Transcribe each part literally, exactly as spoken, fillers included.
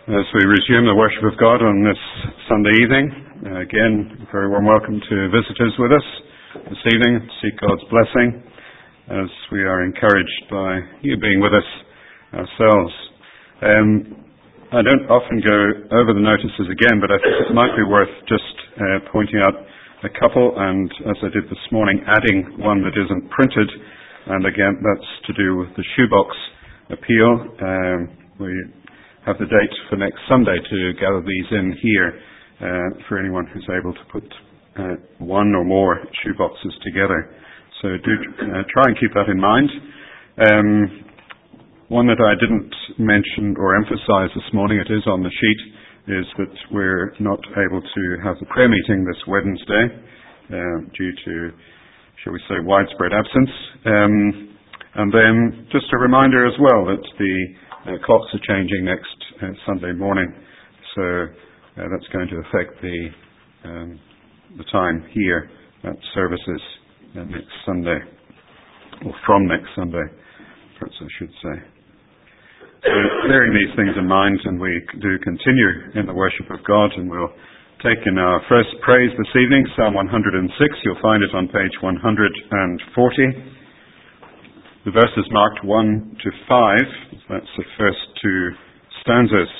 As we resume the worship of God on this Sunday evening, uh, again, a very warm welcome to visitors with us this evening. Seek God's blessing as we are encouraged by you being with us ourselves. Um, I don't often go over the notices again, but I think it might be worth just uh, pointing out a couple, and as I did this morning, adding one that isn't printed, and again, that's to do with the shoebox appeal. Um, we have the date for next Sunday to gather these in here uh, for anyone who's able to put uh, one or more shoeboxes together. So do uh, try and keep that in mind. Um, one that I didn't mention or emphasize this morning, it is on the sheet, is that we're not able to have the prayer meeting this Wednesday uh, due to, shall we say, widespread absence. Um, and then just a reminder as well that the Uh, clocks are changing next uh, Sunday morning, so uh, that's going to affect the um, the time here at services uh, next Sunday, or from next Sunday, perhaps I should say. So bearing these things in mind, and we do continue in the worship of God, and we'll take in our first praise this evening, Psalm one hundred six. You'll find it on page one hundred forty. The verses marked one to five, that's the first two stanzas.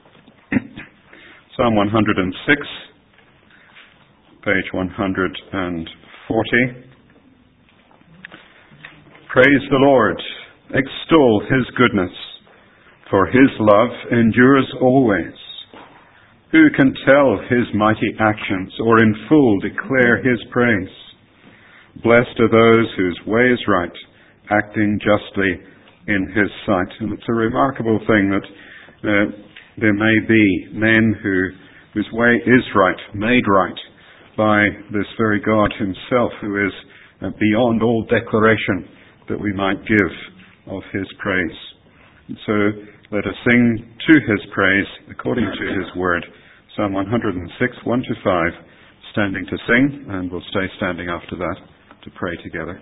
Psalm one hundred six, page one hundred forty. Praise the Lord, extol His goodness, for His love endures always. Who can tell His mighty actions, or in full declare His praise? Blessed are those whose way is right, acting justly in His sight. And it's a remarkable thing that uh, there may be men who whose way is right, made right by this very God Himself, who is uh, beyond all declaration that we might give of His praise. And so let us sing to His praise according to His word. Psalm one hundred six, one to five, standing to sing, and we'll stay standing after that to pray together.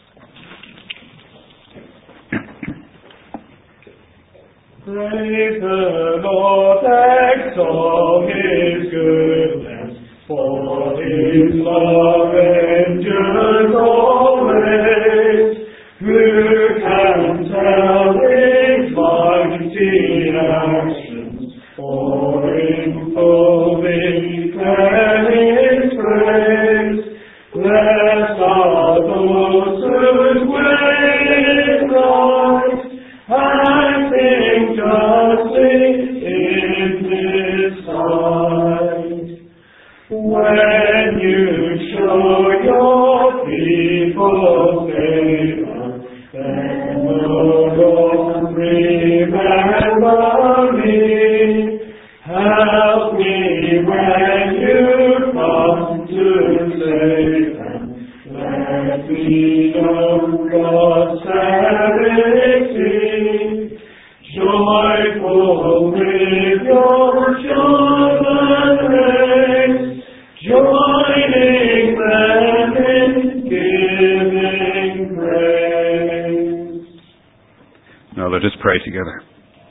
Praise the Lord, extol His goodness, for His love endures always. Who can tell His mighty actions, or in full declare His praise? Blessed are those whose way is right, acting justly in His sight. When you show your people favor, then the Lord remember me. Help me when you come to save them. Let me know God's saving. Joyful with your children raise, joining them in giving praise. Now let us pray together.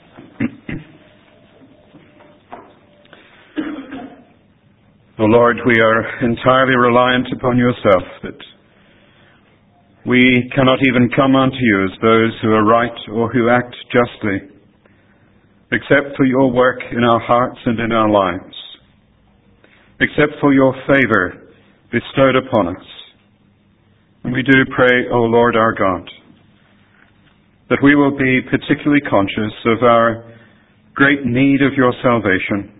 O Lord, we are entirely reliant upon yourself, that we cannot even come unto you as those who are right or who act justly, except for your work in our hearts and in our lives, except for your favor bestowed upon us. And we do pray, O Lord our God, that we will be particularly conscious of our great need of your salvation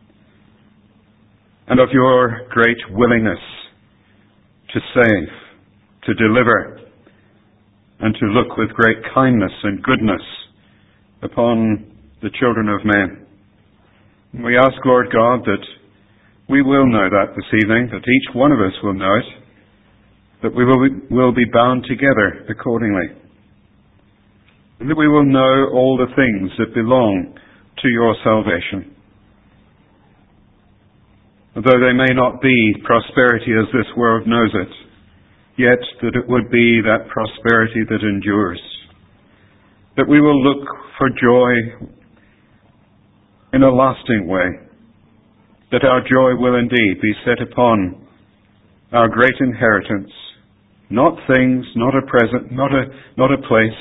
and of your great willingness to save, to deliver, and to look with great kindness and goodness upon the children of men. And we ask, Lord God, that we will know that this evening, that each one of us will know it, that we will be, will be bound together accordingly, and that we will know all the things that belong to your salvation. Though they may not be prosperity as this world knows it, yet that it would be that prosperity that endures. That we will look for joy in a lasting way, that our joy will indeed be set upon our great inheritance, not things, not a present, not a, not a place,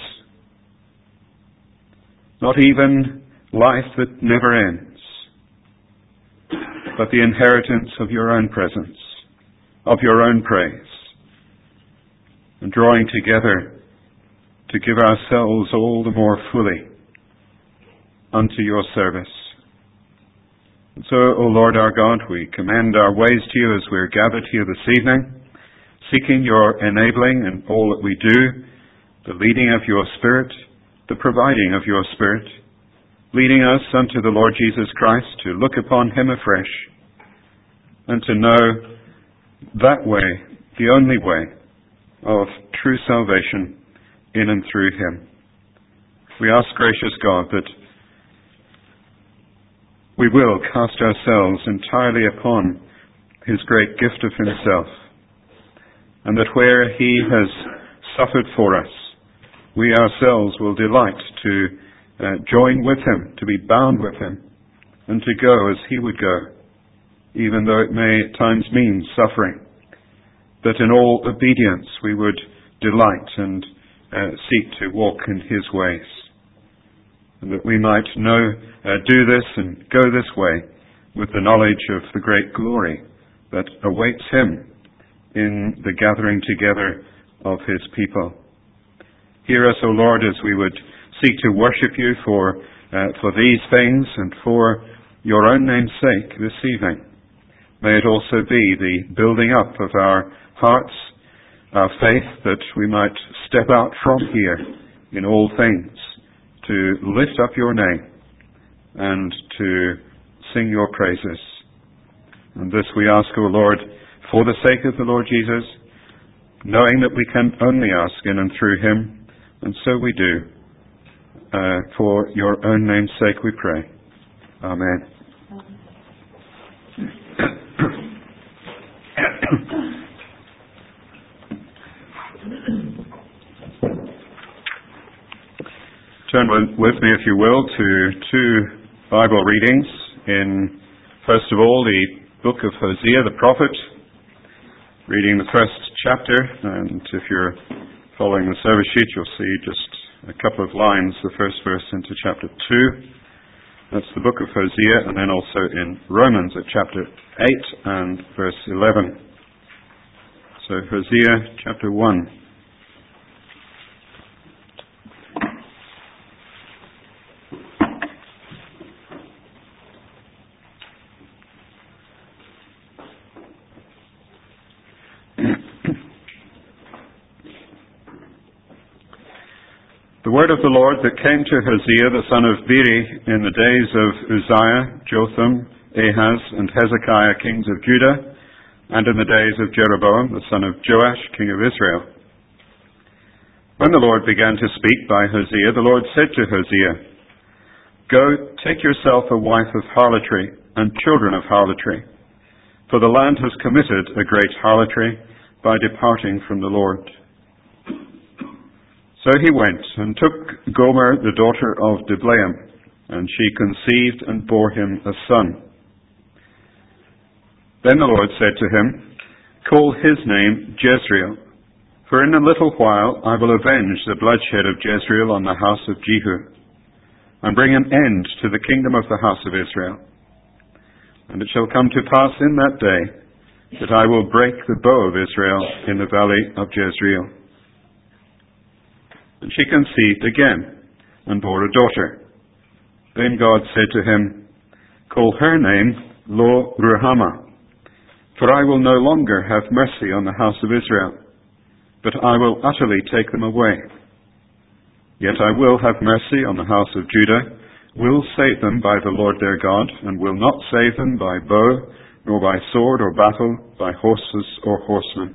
not even life that never ends, but the inheritance of your own presence, of your own praise, and drawing together to give ourselves all the more fully unto your service. And so, O Lord our God, we commend our ways to you as we're gathered here this evening, seeking your enabling in all that we do, the leading of your Spirit, the providing of your Spirit, leading us unto the Lord Jesus Christ, to look upon him afresh, and to know that way, the only way of true salvation in and through him. We ask, gracious God, that we will cast ourselves entirely upon his great gift of himself, and that where he has suffered for us, we ourselves will delight to uh, join with him, to be bound with him, and to go as he would go, even though it may at times mean suffering, that in all obedience we would delight and uh, seek to walk in his ways, and that we might know, uh, do this and go this way with the knowledge of the great glory that awaits him in the gathering together of his people. Hear us, O Lord, as we would seek to worship you for, uh, for these things and for your own name's sake this evening. May it also be the building up of our hearts, our faith, that we might step out from here in all things to lift up your name and to sing your praises. And this we ask, O Lord, for the sake of the Lord Jesus, knowing that we can only ask in and through him, and so we do. Uh, for your own name's sake we pray. Amen. Turn with me, if you will, to two Bible readings in, first of all, the book of Hosea the prophet, reading the first chapter, and if you're following the service sheet, you'll see just a couple of lines, the first verse into chapter two. That's the book of Hosea, and then also in Romans at chapter eight and verse eleven. So Hosea chapter one. The word of the Lord that came to Hosea the son of Beeri in the days of Uzziah, Jotham, Ahaz, and Hezekiah, kings of Judah, and in the days of Jeroboam the son of Joash, king of Israel. When the Lord began to speak by Hosea, the Lord said to Hosea, "Go, take yourself a wife of harlotry and children of harlotry, for the land has committed a great harlotry by departing from the Lord." So he went and took Gomer, the daughter of Diblaim, and she conceived and bore him a son. Then the Lord said to him, "Call his name Jezreel, for in a little while I will avenge the bloodshed of Jezreel on the house of Jehu, and bring an end to the kingdom of the house of Israel. And it shall come to pass in that day that I will break the bow of Israel in the valley of Jezreel." And she conceived again, and bore a daughter. Then God said to him, "Call her name Lo-Ruhamah, for I will no longer have mercy on the house of Israel, but I will utterly take them away. Yet I will have mercy on the house of Judah, will save them by the Lord their God, and will not save them by bow, nor by sword or battle, by horses or horsemen."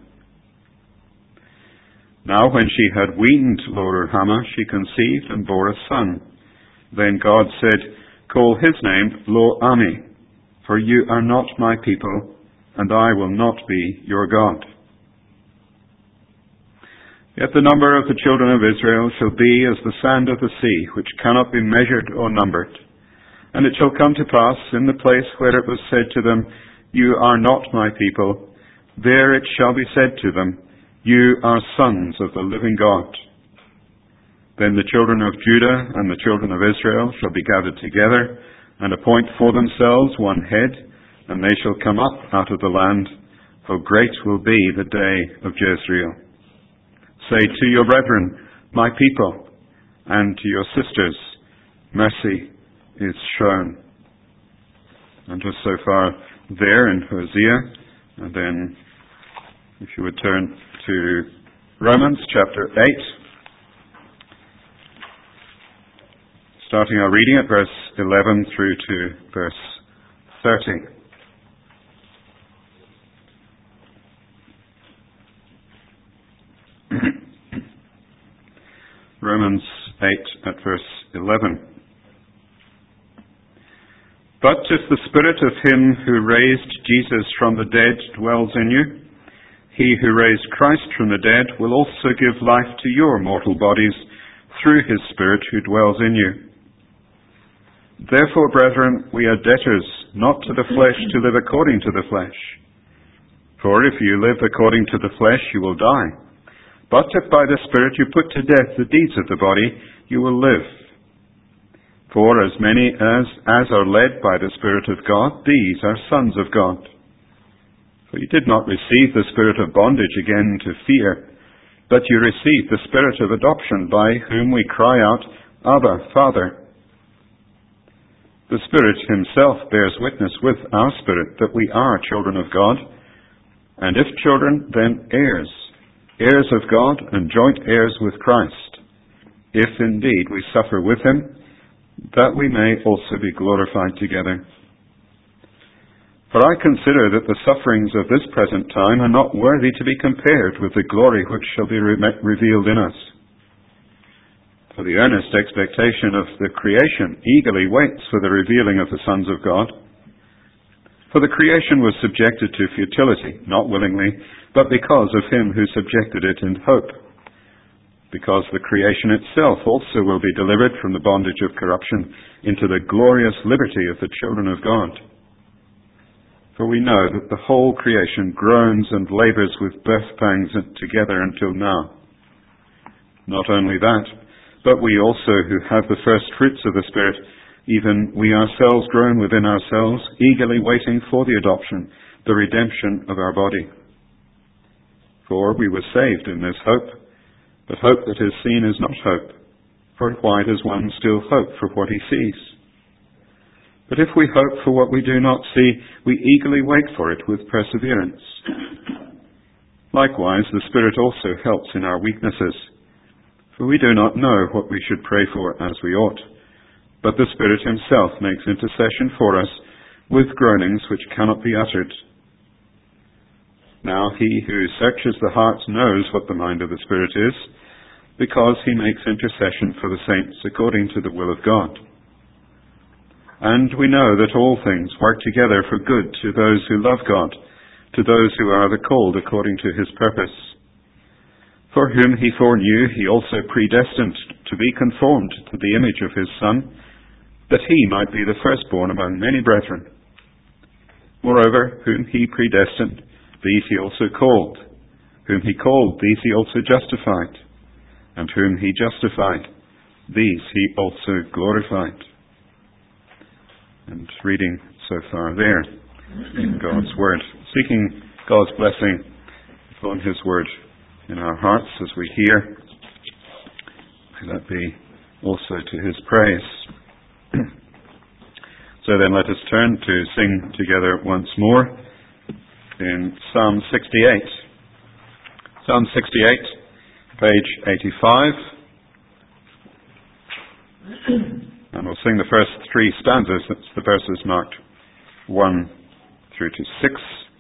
Now when she had weaned Lo-Ruhamah, she conceived and bore a son. Then God said, "Call his name Lo-Ammi, for you are not my people, and I will not be your God. Yet the number of the children of Israel shall be as the sand of the sea, which cannot be measured or numbered. And it shall come to pass in the place where it was said to them, You are not my people, there it shall be said to them, You are sons of the living God. Then the children of Judah and the children of Israel shall be gathered together, and appoint for themselves one head, and they shall come up out of the land, for great will be the day of Jezreel. Say to your brethren, My people, and to your sisters, Mercy is shown. And just so far there in Hosea, and then if you would turn to Romans chapter eight, starting our reading at verse eleven through to verse thirty. Romans eight at verse eleven. But if the Spirit of him who raised Jesus from the dead dwells in you, he who raised Christ from the dead will also give life to your mortal bodies through his Spirit who dwells in you. Therefore, brethren, we are debtors, not to the flesh, to live according to the flesh. For if you live according to the flesh, you will die. But if by the Spirit you put to death the deeds of the body, you will live. For as many as, as are led by the Spirit of God, these are sons of God. For you did not receive the spirit of bondage again to fear, but you received the Spirit of adoption, by whom we cry out, Abba, Father. The Spirit himself bears witness with our spirit that we are children of God, and if children, then heirs, heirs of God and joint heirs with Christ, if indeed we suffer with him, that we may also be glorified together. For I consider that the sufferings of this present time are not worthy to be compared with the glory which shall be re- revealed in us. For the earnest expectation of the creation eagerly waits for the revealing of the sons of God. For the creation was subjected to futility, not willingly, but because of him who subjected it in hope. Because the creation itself also will be delivered from the bondage of corruption into the glorious liberty of the children of God. For we know that the whole creation groans and labors with birth pangs together until now. Not only that, but we also who have the first fruits of the Spirit, even we ourselves groan within ourselves, eagerly waiting for the adoption, the redemption of our body. For we were saved in this hope. But hope that is seen is not hope, for why does one still hope for what he sees? But if we hope for what we do not see, we eagerly wait for it with perseverance. Likewise, the Spirit also helps in our weaknesses, for we do not know what we should pray for as we ought, but the Spirit himself makes intercession for us with groanings which cannot be uttered. Now he who searches the hearts knows what the mind of the Spirit is, because he makes intercession for the saints according to the will of God. And we know that all things work together for good to those who love God, to those who are the called according to his purpose. For whom he foreknew, he also predestined to be conformed to the image of his Son, that he might be the firstborn among many brethren. Moreover, whom he predestined, these he also called. Whom he called, these he also justified. And whom he justified, these he also glorified. And reading so far there in God's Word, seeking God's blessing upon his Word in our hearts as we hear. May that be also to his praise. So then let us turn to sing together once more in Psalm sixty-eight. Psalm sixty-eight, page eighty-five. And we'll sing the first three stanzas. That's the verses marked one through to six.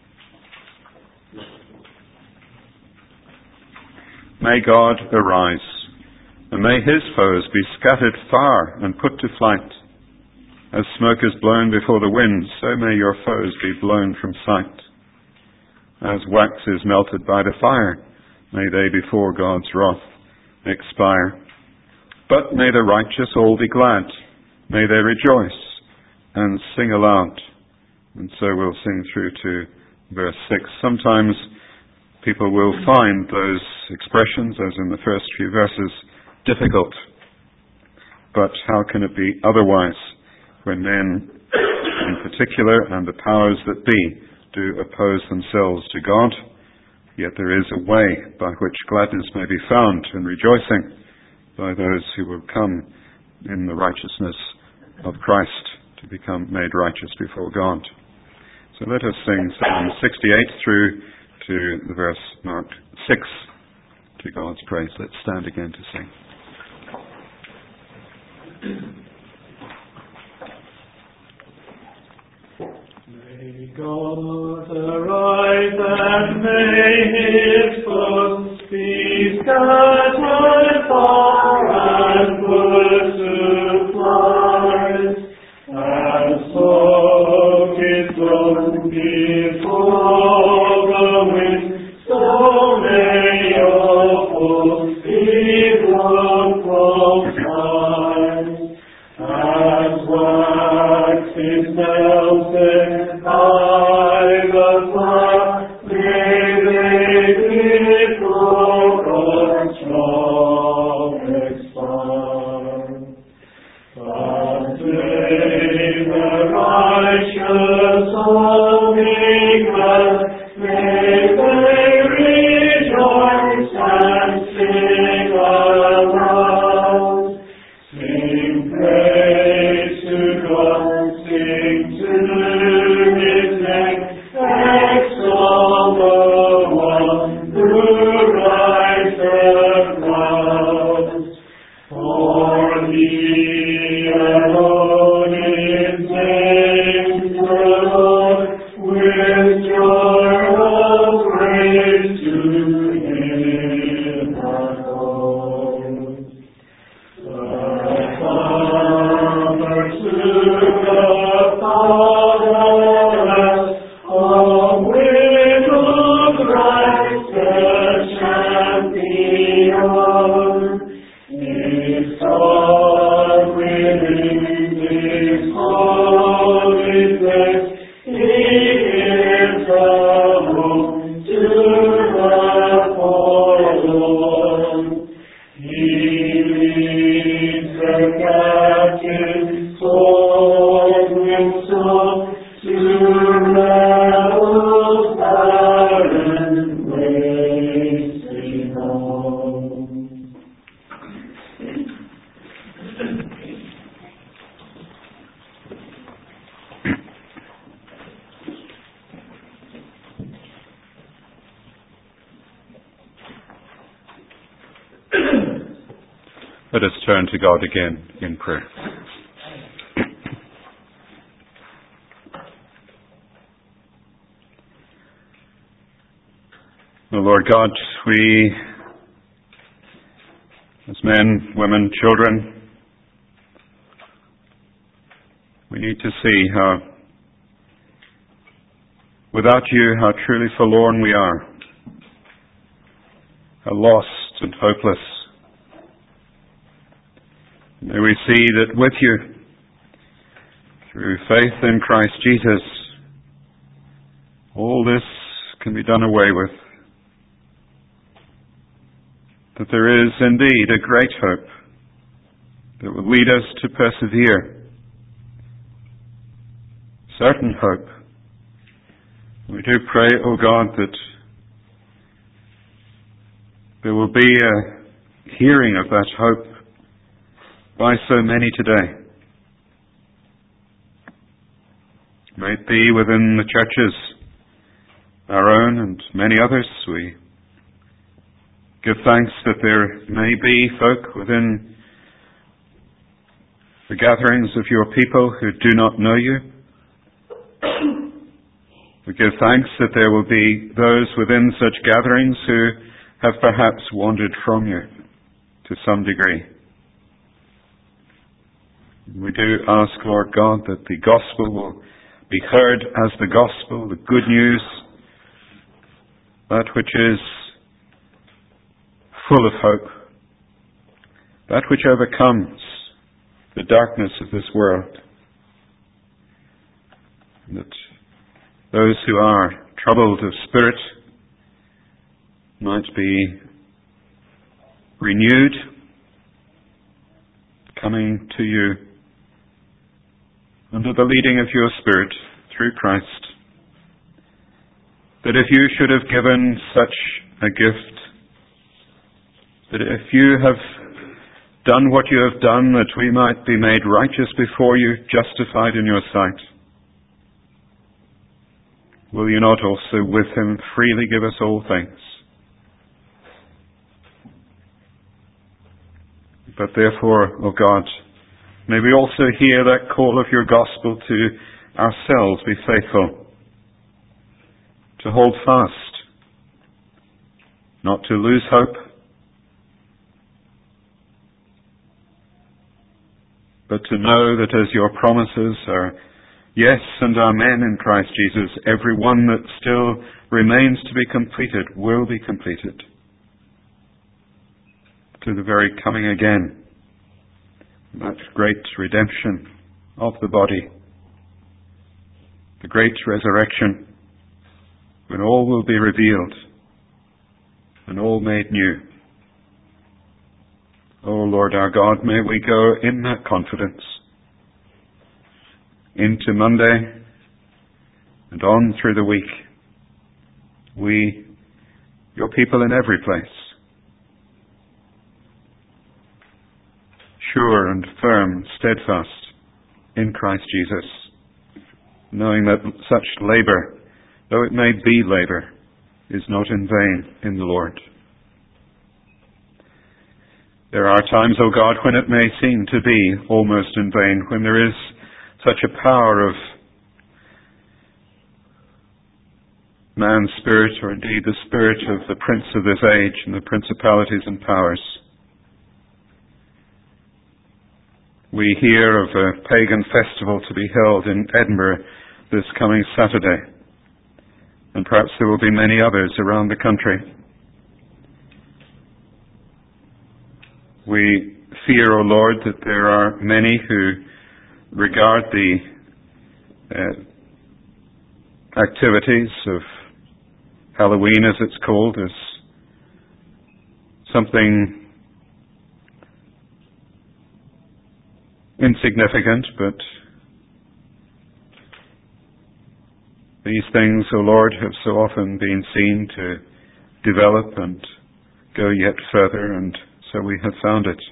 May God arise, and may his foes be scattered far and put to flight. As smoke is blown before the wind, so may your foes be blown from sight. As wax is melted by the fire, may they before God's wrath expire. But may the righteous all be glad, may they rejoice, and sing aloud. And so we'll sing through to verse six. Sometimes people will find those expressions, as in the first few verses, difficult. But how can it be otherwise when men in particular and the powers that be do oppose themselves to God? Yet there is a way by which gladness may be found and rejoicing by those who will come in the righteousness of Christ to become made righteous before God. So let us sing Psalm sixty-eight through to the verse marked six to God's praise. Let's stand again to sing. May God arise and may His foot be scattered far and pursue flies, as smoke is blown before the wind, so may your foot be blown from skies, as wax is melted by the fire, may they be broken strong expire. But may the righteous all be glad, may they rejoice and sing aloud. Sing praise to God, sing to His name, exalt the one who rides the clouds. For He alone is named the Lord, with joy of praise to Him alone. The Father to the fatherless, of widowed Christ the champion, is God within His holy place. He is a home to the forlorn. He leads the captive soul with song to levels barren wasting home. Let us turn to God again in prayer. O Lord God, we, as men, women, children, we need to see how, without you, how truly forlorn we are, how lost and hopeless. May we see that with you, through faith in Christ Jesus, all this can be done away with. That there is indeed a great hope that will lead us to persevere. Certain hope. We do pray, O God, that there will be a hearing of that hope by so many today. May it be within the churches, our own and many others. We give thanks that there may be folk within the gatherings of your people who do not know you. We give thanks that there will be those within such gatherings who have perhaps wandered from you to some degree. We do ask, Lord God, that the gospel will be heard as the gospel, the good news, that which is full of hope, that which overcomes the darkness of this world. that those who are troubled of spirit might be renewed, coming to you under the leading of your Spirit through Christ, that if you should have given such a gift, that if you have done what you have done, that we might be made righteous before you, justified in your sight, will you not also with him freely give us all things? But therefore, O God, may we also hear that call of your gospel to ourselves be faithful, to hold fast, not to lose hope, but to know that as your promises are yes and amen in Christ Jesus, every one that still remains to be completed will be completed, to the very coming again, that great redemption of the body, the great resurrection, when all will be revealed and all made new. O Lord our God, may we go in that confidence into Monday and on through the week. We, your people in every place, sure and firm, steadfast in Christ Jesus, knowing that such labour, though it may be labour, is not in vain in the Lord. There are times, O God, when it may seem to be almost in vain, when there is such a power of man's spirit, or indeed the spirit of the prince of this age and the principalities and powers. We hear of a pagan festival to be held in Edinburgh this coming Saturday, and perhaps there will be many others around the country. We fear, O Lord, that there are many who regard the uh, activities of Halloween, as it's called, as something insignificant, but these things, O Lord, have so often been seen to develop and go yet further, and so we have found it.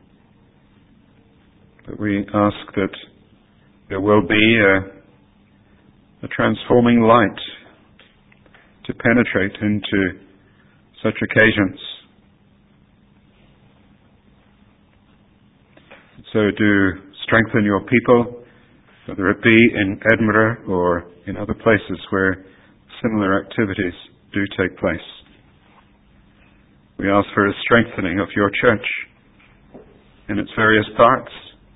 But we ask that there will be a, a transforming light to penetrate into such occasions. So do strengthen your people, whether it be in Edinburgh or in other places where similar activities do take place. We ask for a strengthening of your church in its various parts.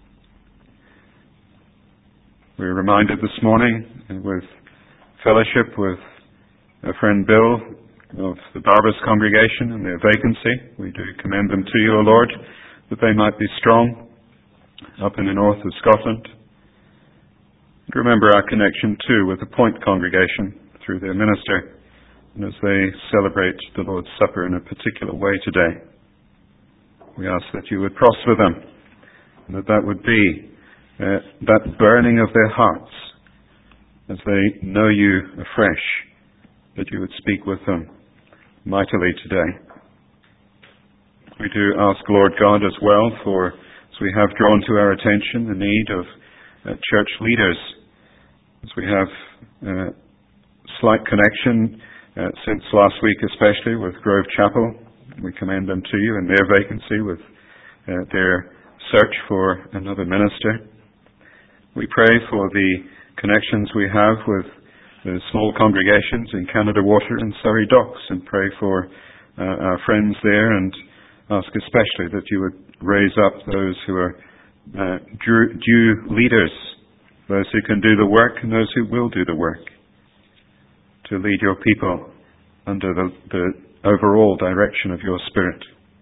We were reminded this morning with fellowship with our friend Bill of the Barbers congregation and their vacancy. We do commend them to you, O Lord, that they might be strong up in the north of Scotland. And remember our connection too with the Point congregation through their minister, and as they celebrate the Lord's Supper in a particular way today. We ask that you would prosper them, and that that would be uh, that burning of their hearts as they know you afresh, that you would speak with them mightily today. We do ask, Lord God, as well, for, as we have drawn to our attention, the need of uh, church leaders, as we have uh, slight connection Uh, since last week, especially with Grove Chapel. We commend them to you in their vacancy with uh, their search for another minister. We pray for the connections we have with the small congregations in Canada Water and Surrey Docks, and pray for uh, our friends there, and ask especially that you would raise up those who are uh, due, due leaders, those who can do the work and those who will do the work, to lead your people under the, the overall direction of your Spirit.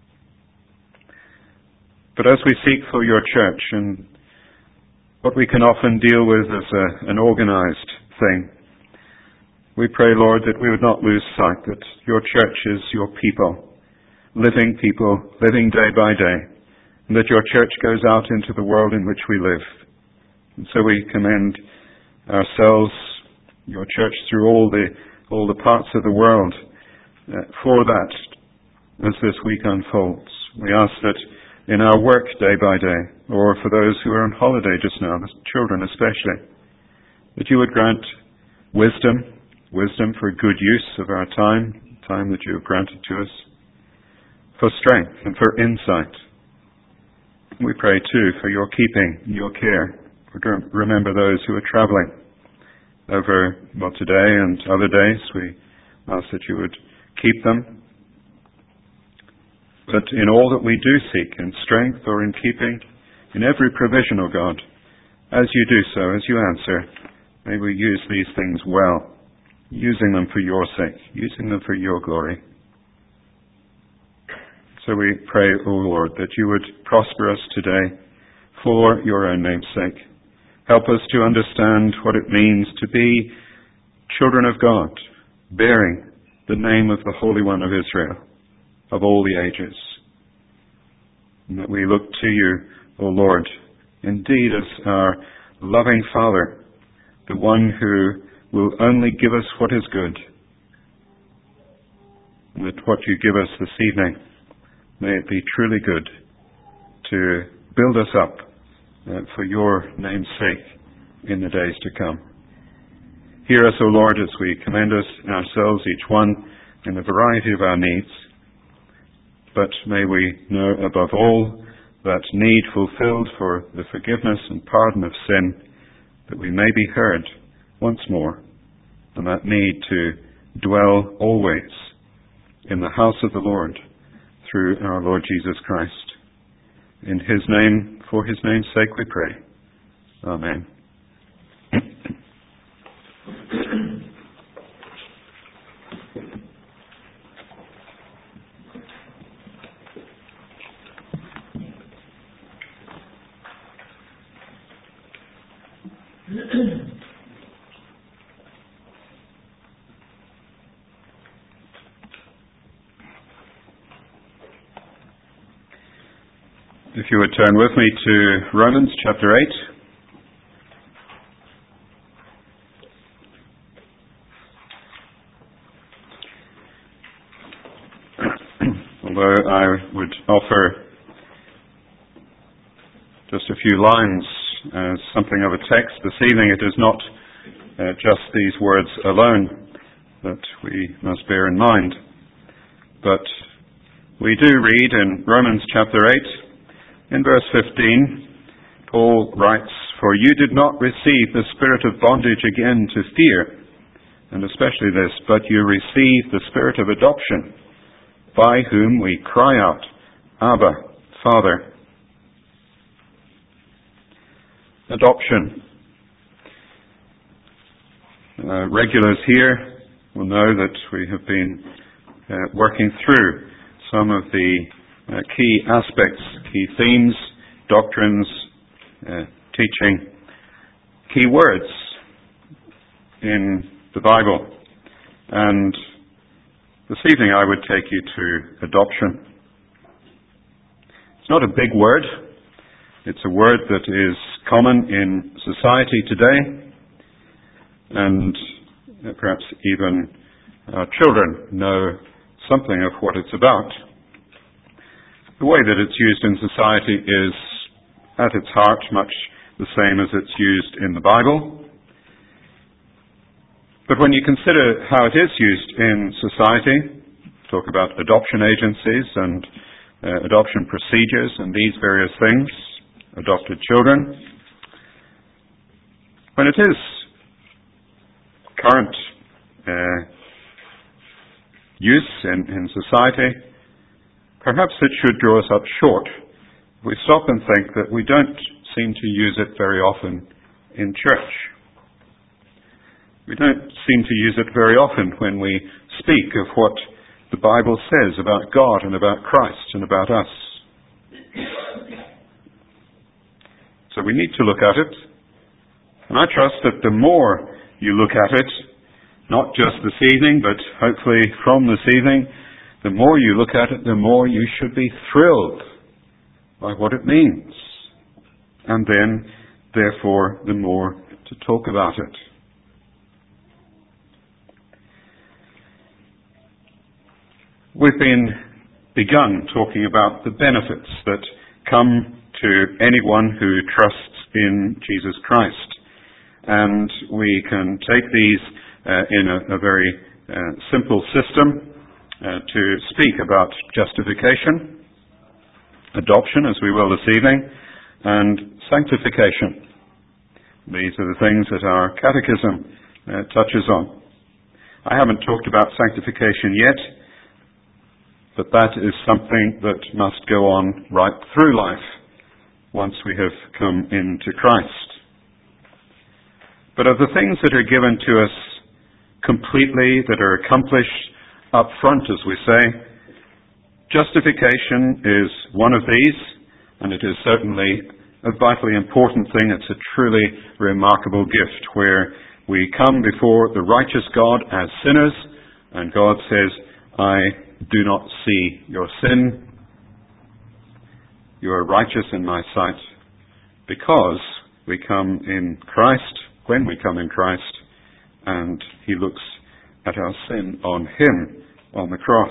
But as we seek for your church, and what we can often deal with as a, an organized thing. We pray, Lord, that we would not lose sight that your church is your people, living people, living day by day, and that your church goes out into the world in which we live. And so we commend ourselves, your church, through all the all the parts of the world uh, for that as this week unfolds. We ask that in our work day by day, or for those who are on holiday just now, the children especially, that you would grant wisdom, wisdom for good use of our time, time that you have granted to us, for strength and for insight. We pray too for your keeping, your care. Remember those who are travelling over, well, today and other days. We ask that you would keep them. But in all that we do seek, in strength or in keeping, in every provision, O God, as you do so, as you answer, may we use these things well, using them for your sake, using them for your glory. So we pray, O Lord, that you would prosper us today for your own name's sake. Help us to understand what it means to be children of God, bearing the name of the Holy One of Israel, of all the ages. And that we look to you, O Lord, indeed as our loving Father, the one who will only give us what is good. And that what you give us this evening, may it be truly good to build us up uh, for your name's sake in the days to come. Hear us, O Lord, as we commend us ourselves, each one, in the variety of our needs. But may we know above all that need fulfilled for the forgiveness and pardon of sin, that we may be heard once more, and that need to dwell always in the house of the Lord through our Lord Jesus Christ. In his name, for his name's sake we pray. Amen. If you would turn with me to Romans chapter eight. Although I would offer just a few lines as something of a text this evening, it is not uh, just these words alone that we must bear in mind. But we do read in Romans chapter eight, in verse fifteen, Paul writes, "For you did not receive the spirit of bondage again to fear, and especially this, but you received the spirit of adoption, by whom we cry out, Abba, Father." Adoption. Uh, regulars here will know that we have been uh, working through some of the uh, key aspects, key themes, doctrines, uh, teaching, key words in the Bible. And this evening I would take you to adoption. It's not a big word. It's a word that is common in society today, and perhaps even our children know something of what it's about. The way that it's used in society is, at its heart, much the same as it's used in the Bible. But when you consider how it is used in society, talk about adoption agencies and uh, adoption procedures and these various things, adopted children, when it is current uh, use in, in society, perhaps it should draw us up short if we stop and think that we don't seem to use it very often in church. We don't seem to use it very often when we speak of what the Bible says about God and about Christ and about us. So we need to look at it. And I trust that the more you look at it, not just this evening, but hopefully from this evening, the more you look at it, the more you should be thrilled by what it means. And then, therefore, the more to talk about it. We've been begun talking about the benefits that come to anyone who trusts in Jesus Christ. And we can take these uh, in a, a very uh, simple system uh, to speak about justification, adoption, as we will this evening, and sanctification. These are the things that our catechism uh, touches on. I haven't talked about sanctification yet, but that is something that must go on right through life once we have come into Christ. But of the things that are given to us completely, that are accomplished up front, as we say, justification is one of these, and it is certainly a vitally important thing. It's a truly remarkable gift where we come before the righteous God as sinners, and God says, I do not see your sin. You are righteous in my sight, because we come in Christ, when we come in Christ, and he looks at our sin on him, on the cross.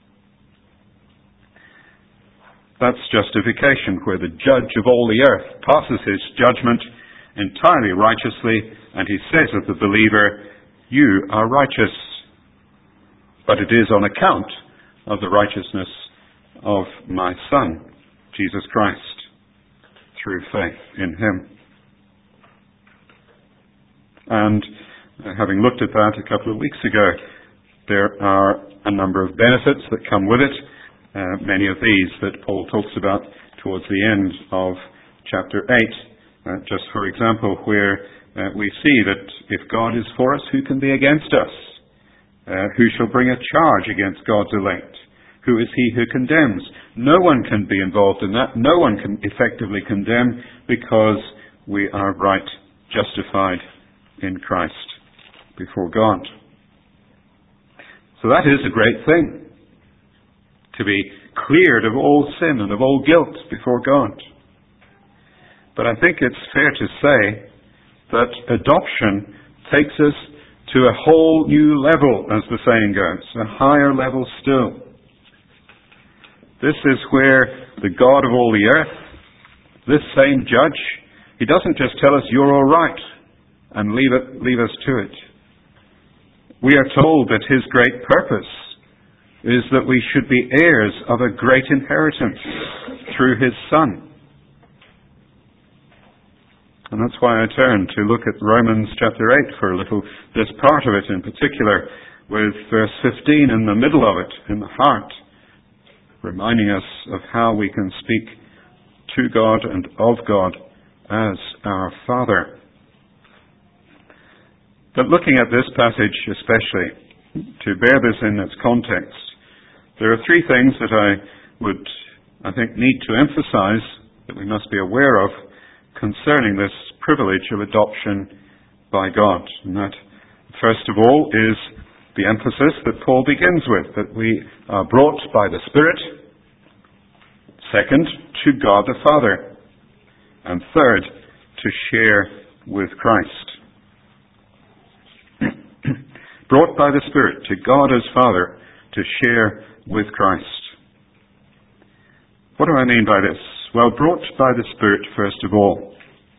That's justification, where the judge of all the earth passes his judgment entirely righteously, and he says of the believer, you are righteous. But it is on account of the righteousness of my Son, Jesus Christ, through faith in him. And uh, having looked at that a couple of weeks ago, there are a number of benefits that come with it, uh, many of these that Paul talks about towards the end of chapter eight. Uh, just for example, where uh, we see that if God is for us, who can be against us? Uh, who shall bring a charge against God's elect? Who is he who condemns? No one can be involved in that. No one can effectively condemn, because we are right, justified in Christ before God. So that is a great thing, to be cleared of all sin and of all guilt before God. But I think it's fair to say that adoption takes us to a whole new level, as the saying goes, a higher level still. This is where the God of all the earth, this same judge, he doesn't just tell us you're all right and leave it, leave us to it. We are told that his great purpose is that we should be heirs of a great inheritance through his Son. And that's why I turn to look at Romans chapter eight for a little, this part of it in particular, with verse fifteen in the middle of it, in the heart, reminding us of how we can speak to God and of God as our Father. But looking at this passage especially, to bear this in its context, there are three things that I would, I think, need to emphasize, that we must be aware of, concerning this privilege of adoption by God. And that, first of all, is the emphasis that Paul begins with, that we are brought by the Spirit. Second, to God the Father. And third, to share with Christ. Brought by the Spirit to God as Father, to share with Christ. What do I mean by this? Well, brought by the Spirit, first of all.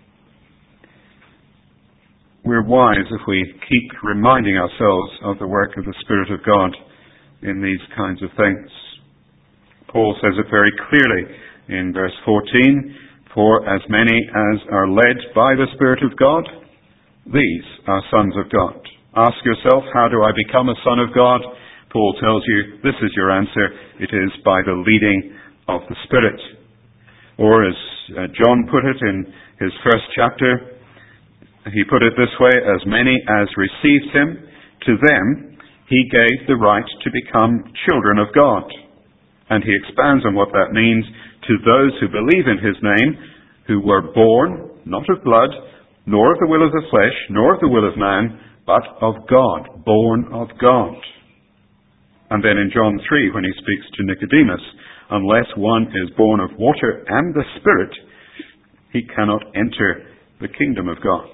We're wise if we keep reminding ourselves of the work of the Spirit of God in these kinds of things. Paul says it very clearly in verse fourteen, for as many as are led by the Spirit of God, these are sons of God. Ask yourself, how do I become a son of God? Paul tells you, this is your answer. It is by the leading of the Spirit. Or as uh, John put it in his first chapter, he put it this way, as many as received him, to them he gave the right to become children of God. And he expands on what that means, to those who believe in his name, who were born, not of blood, nor of the will of the flesh, nor of the will of man, but of God, born of God. And then in John three, when he speaks to Nicodemus, unless one is born of water and the Spirit, he cannot enter the kingdom of God.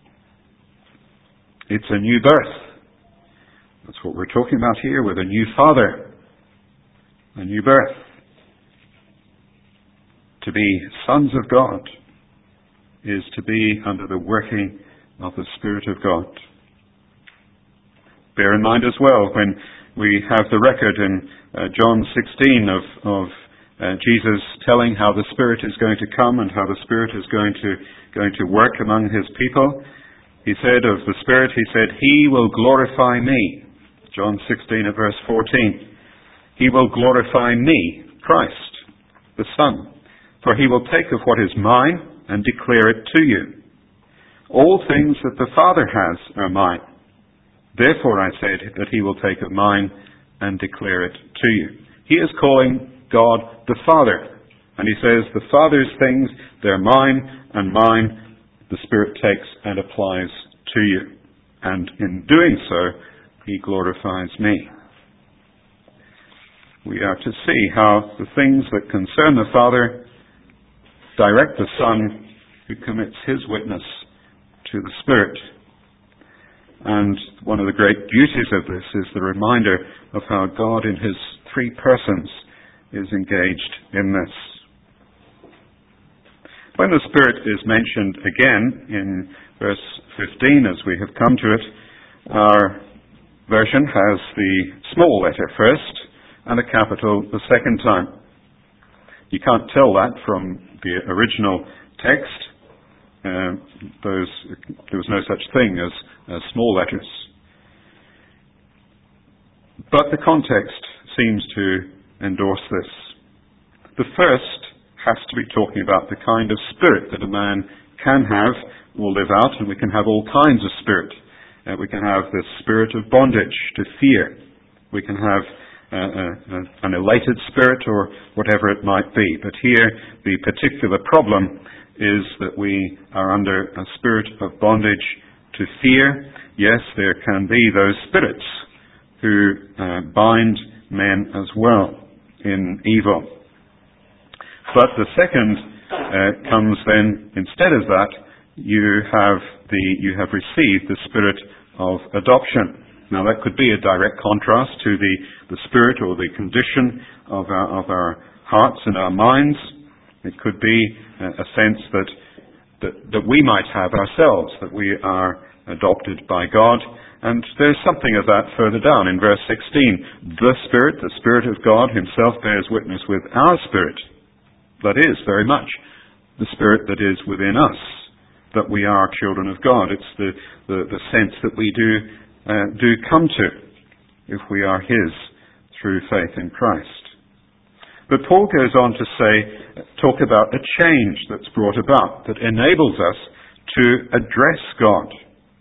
It's a new birth. That's what we're talking about here with a new father, a new birth. To be sons of God is to be under the working of the Spirit of God. Bear in mind as well, when we have the record in uh, John sixteen of, of uh, Jesus telling how the Spirit is going to come and how the Spirit is going to, going to work among his people. He said of the Spirit, he said, "He will glorify me." John sixteen at verse fourteen. "He will glorify me," Christ, the Son, "for he will take of what is mine and declare it to you. All things that the Father has are mine. Therefore I said that he will take of mine and declare it to you." He is calling God the Father. And he says, the Father's things, they're mine, and mine the Spirit takes and applies to you. And in doing so, he glorifies me. We are to see how the things that concern the Father direct the Son, who commits his witness to the Spirit. And one of the great beauties of this is the reminder of how God in his three persons is engaged in this. When the Spirit is mentioned again in verse fifteen, as we have come to it, our version has the small letter first and a capital the second time. You can't tell that from the original text. Uh, those, there was no such thing as, as small letters. But the context seems to endorse this. The first has to be talking about the kind of spirit that a man can have or live out, and we can have all kinds of spirit. Uh, we can have the spirit of bondage to fear. We can have uh, uh, an elated spirit or whatever it might be. But here, the particular problem is that we are under a spirit of bondage to fear. Yes, there can be those spirits who uh, bind men as well in evil. But the second uh, comes then, instead of that, you have the you have received the spirit of adoption. Now that could be a direct contrast to the, the spirit or the condition of our, of our hearts and our minds. It could be a sense that, that that we might have ourselves, that we are adopted by God. And there's something of that further down in verse sixteen. The Spirit, the Spirit of God himself bears witness with our spirit. That is very much the Spirit that is within us, that we are children of God. It's the, the, the sense that we do, uh, do come to if we are his through faith in Christ. But Paul goes on to say, talk about a change that's brought about that enables us to address God,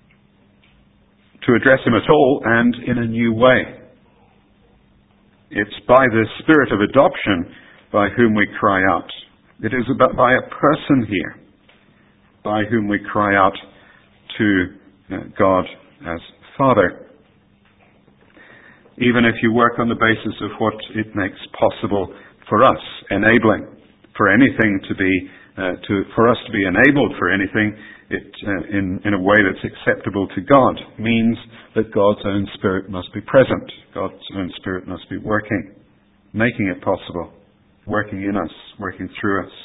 to address him at all and in a new way. It's by the spirit of adoption by whom we cry out. It is about by a person here by whom we cry out to uh, God as Father. Even if you work on the basis of what it makes possible for us, enabling for anything to be, uh, to, for us to be enabled for anything it, uh, in, in a way that's acceptable to God, means that God's own Spirit must be present. God's own Spirit must be working, making it possible, working in us, working through us.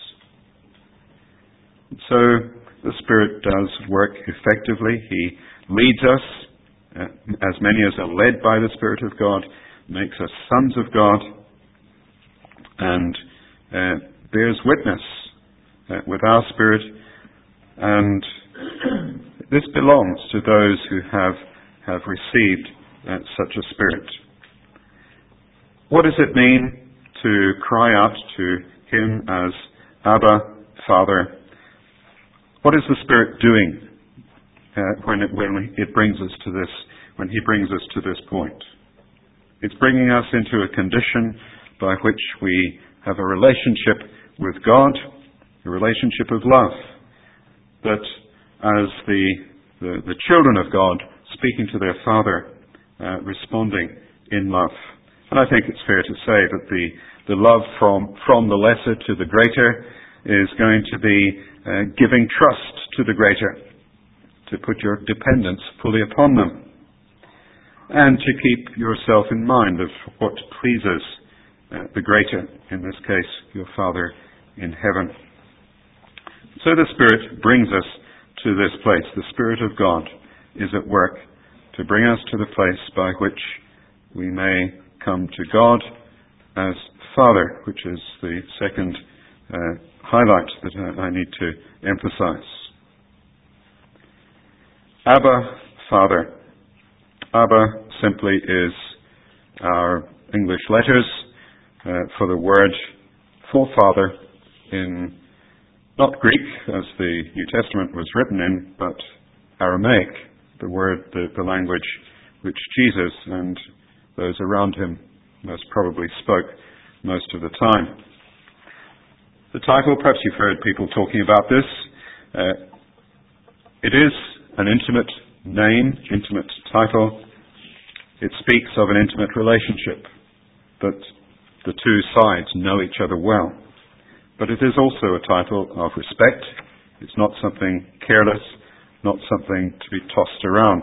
So the Spirit does work effectively. He leads us, uh, as many as are led by the Spirit of God, makes us sons of God, and uh, bears witness uh, with our spirit, and this belongs to those who have have received uh, such a spirit. What does it mean to cry out to him as Abba, Father? What is the Spirit doing uh, when it when it brings us to this when he brings us to this point? It's bringing us into a condition by which we have a relationship with God, a relationship of love, that as the, the, the children of God speaking to their Father, uh, responding in love. And I think it's fair to say that the, the love from, from the lesser to the greater is going to be uh, giving trust to the greater, to put your dependence fully upon them, and to keep yourself in mind of what pleases uh, the greater, in this case, your Father in heaven. So the Spirit brings us to this place. The Spirit of God is at work to bring us to the place by which we may come to God as Father, which is the second uh, highlight that I, I need to emphasize. Abba, Father. Abba simply is our English letters uh, for the word for Father in not Greek, as the New Testament was written in, but Aramaic, the word, the, the language which Jesus and those around him most probably spoke most of the time. The title, perhaps you've heard people talking about this. Uh, it is an intimate name, intimate title. It speaks of an intimate relationship, that the two sides know each other well. But it is also a title of respect. It's not something careless, not something to be tossed around.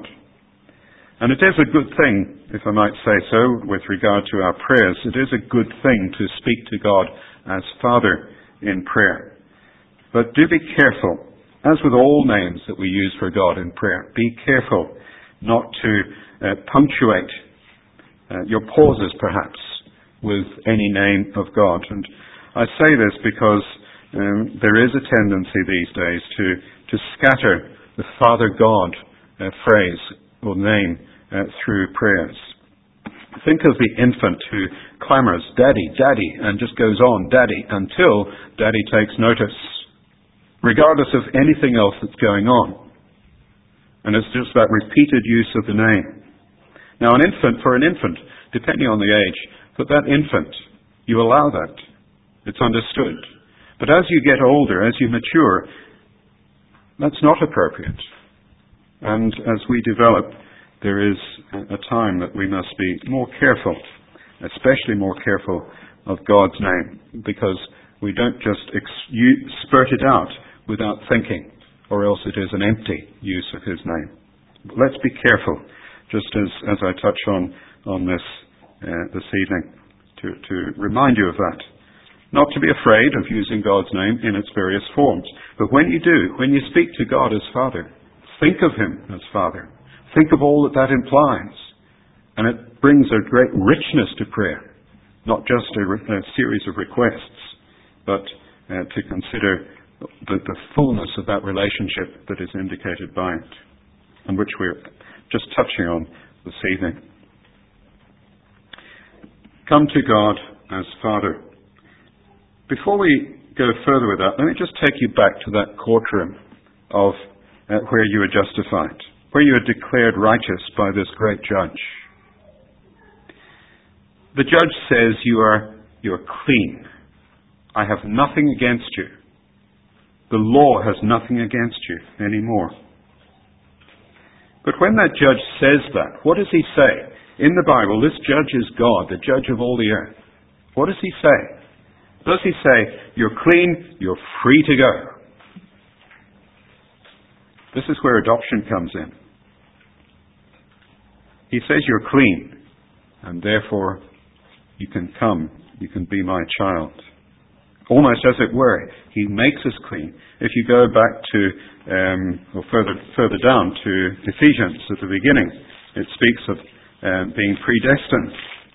And it is a good thing, if I might say so, with regard to our prayers. It is a good thing to speak to God as Father in prayer. But do be careful, as with all names that we use for God in prayer, be careful not to uh, punctuate uh, your pauses, perhaps, with any name of God. And I say this because um, there is a tendency these days to, to scatter the Father God uh, phrase or name uh, through prayers. Think of the infant who clamors, Daddy, Daddy, and just goes on, Daddy, until Daddy takes notice, regardless of anything else that's going on. And it's just that repeated use of the name. Now, an infant, for an infant, depending on the age, but that infant, you allow that. It's understood. But as you get older, as you mature, that's not appropriate. And as we develop, there is a time that we must be more careful, especially more careful of God's name, because we don't just ex- you, spurt it out without thinking, or else it is an empty use of his name. But let's be careful, just as, as I touch on, on this uh, this evening, to, to remind you of that. Not to be afraid of using God's name in its various forms. But when you do, when you speak to God as Father, think of him as Father. Think of all that that implies. And it brings a great richness to prayer. Not just a, re- a series of requests, but uh, to consider the, the fullness of that relationship that is indicated by it, and which we're just touching on this evening. Come to God as Father. Before we go further with that, let me just take you back to that courtroom of uh, where you were justified, where you were declared righteous by this great judge. The judge says you are you are clean. I have nothing against you. The law has nothing against you anymore. But when that judge says that, what does he say? In the Bible, this judge is God, the judge of all the earth. What does he say? Does he say, you're clean, you're free to go? This is where adoption comes in. He says you're clean, and therefore you can come, you can be my child. Almost as it were, he makes us clean. If you go back to, um, or further further down to Ephesians at the beginning, it speaks of um, being predestined.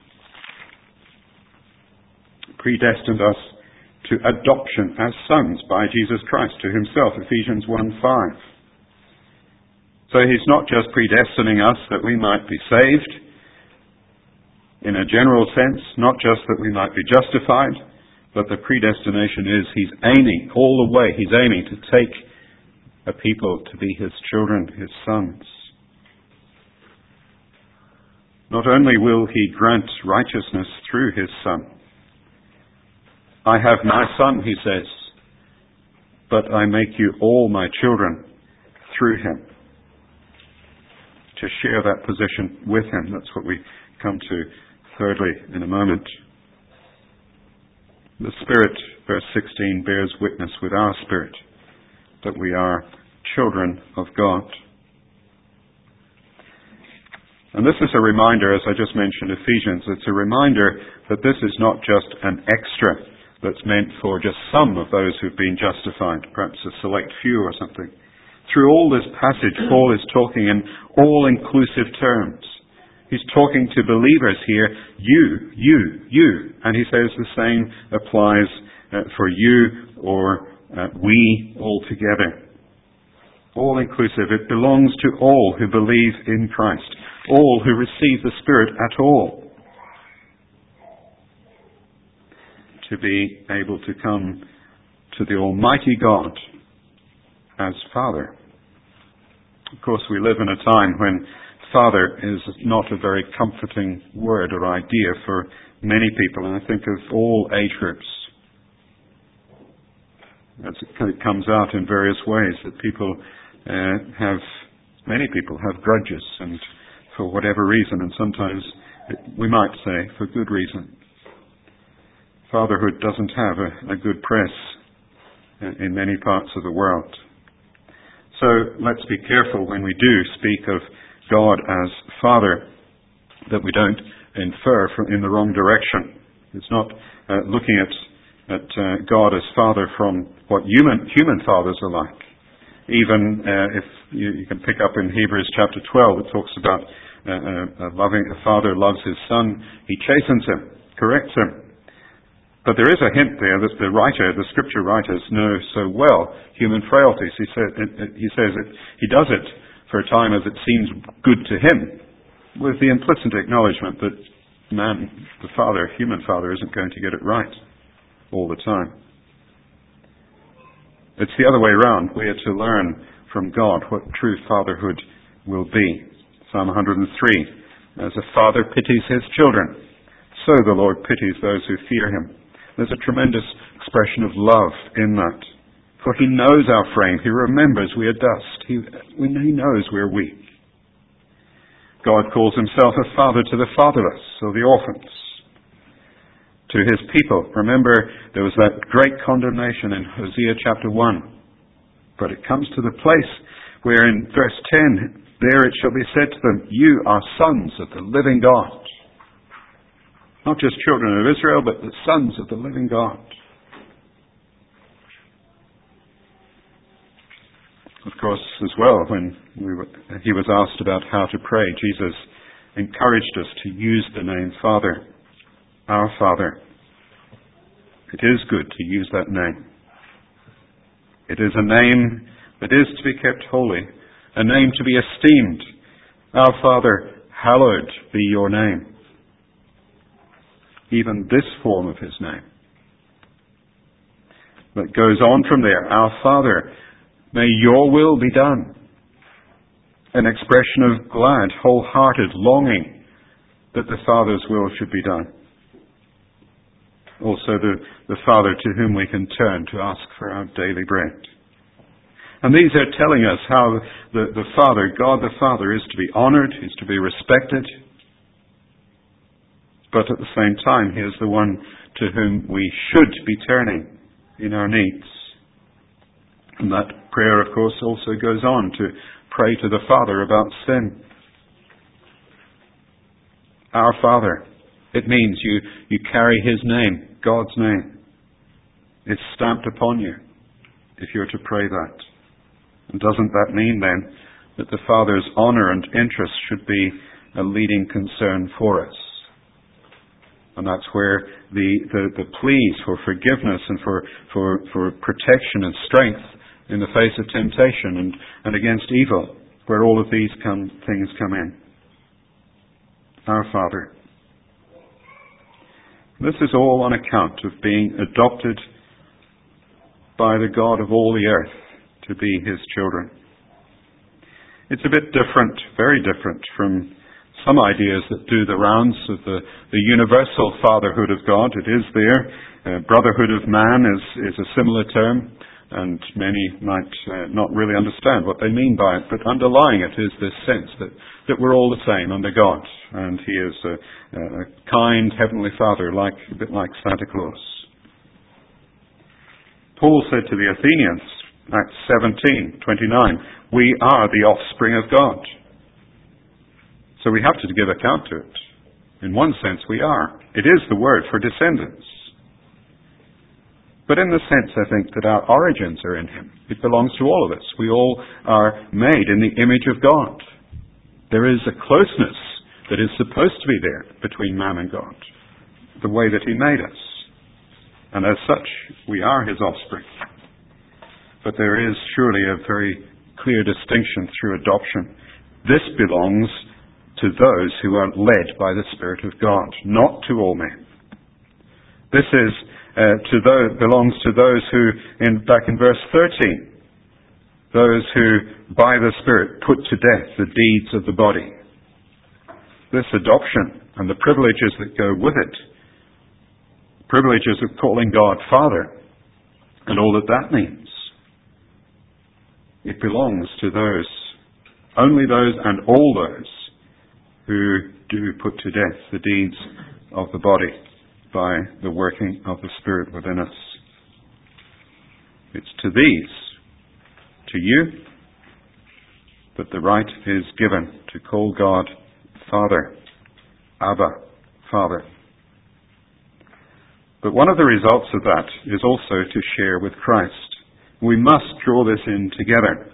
Predestined us to adoption as sons by Jesus Christ to himself, Ephesians one five. So he's not just predestining us that we might be saved in a general sense, not just that we might be justified, but the predestination is he's aiming all the way, he's aiming to take a people to be his children, his sons. Not only will he grant righteousness through his Son. I have my Son, he says, but I make you all my children through him. to share that position with him. That's what we come to thirdly in a moment. The Spirit, verse sixteen, bears witness with our spirit that we are children of God. And this is a reminder, as I just mentioned, Ephesians, it's a reminder that this is not just an extra that's meant for just some of those who've been justified, perhaps a select few or something. Through all this passage, Paul is talking in all-inclusive terms. He's talking to believers here, you, you, you. And he says the same applies uh, for you or uh, we all together. All-inclusive. It belongs to all who believe in Christ. All who receive the Spirit at all. To be able to come to the Almighty God as Father. Of course, we live in a time when Father is not a very comforting word or idea for many people, and I think of all age groups. As it comes out in various ways that people uh, have, many people have grudges, and for whatever reason, and sometimes we might say for good reason. Fatherhood doesn't have a, a good press in many parts of the world. So let's be careful when we do speak of God as Father, that we don't infer from in the wrong direction. It's not uh, looking at, at uh, God as Father from what human human fathers are like. Even uh, if you, you can pick up in Hebrews chapter twelve, it talks about uh, a, loving a father loves his son, he chastens him, corrects him. But there is a hint there that the writer, the scripture writers, know so well human frailties. He, said, it, it, he says that he does it for a time as it seems good to him, with the implicit acknowledgement that man, the father, human father, isn't going to get it right all the time. It's the other way around. We are to learn from God what true fatherhood will be. Psalm one hundred three, as a father pities his children, so the Lord pities those who fear him. There's a tremendous expression of love in that. For he knows our frame. He remembers we are dust. He, he knows we're weak. God calls himself a father to the fatherless, or the orphans. To his people. Remember, there was that great condemnation in Hosea chapter one. But it comes to the place where in verse ten, there it shall be said to them, you are sons of the living God. Not just children of Israel, but the sons of the living God. Of course, as well, when we were, he was asked about how to pray, Jesus encouraged us to use the name Father, our Father. It is good to use that name. It is a name that is to be kept holy, a name to be esteemed. Our Father, hallowed be your name. Even this form of his name. But goes on from there. Our Father, may your will be done. An expression of glad, wholehearted longing that the Father's will should be done. Also the, the Father to whom we can turn to ask for our daily bread. And these are telling us how the, the Father, God the Father, is to be honored, is to be respected. But at the same time, he is the one to whom we should be turning in our needs. And that prayer, of course, also goes on to pray to the Father about sin. Our Father. It means you, you carry his name, God's name. It's stamped upon you if you're to pray that. And doesn't that mean then that the Father's honour and interest should be a leading concern for us? And that's where the, the, the pleas for forgiveness and for, for, for protection and strength in the face of temptation and, and against evil, where all of these come, things come in. Our Father. This is all on account of being adopted by the God of all the earth to be his children. It's a bit different, very different from some ideas that do the rounds of the, the universal fatherhood of God. It is there. Uh, brotherhood of man is, is a similar term. and many might uh, not really understand what they mean by it, but underlying it is this sense that, that we're all the same under God, and He is a, a kind Heavenly Father, like a bit like Santa Claus. Paul said to the Athenians, Acts seventeen twenty-nine, we are the offspring of God. So we have to give account to it. In one sense we are. It is the word for descendants. But in the sense, I think, that our origins are in Him. It belongs to all of us. We all are made in the image of God. There is a closeness that is supposed to be there between man and God, the way that He made us. And as such, we are His offspring. But there is surely a very clear distinction through adoption. This belongs to those who are led by the Spirit of God, not to all men. This is uh, to those, belongs to those who, in, back in verse thirteen, those who by the Spirit put to death the deeds of the body. This adoption and the privileges that go with it, privileges of calling God Father, and all that that means, it belongs to those, only those and all those who do put to death the deeds of the body by the working of the Spirit within us. It's to these, to you, that the right is given to call God Father, Abba, Father. But one of the results of that is also to share with Christ. We must draw this in together.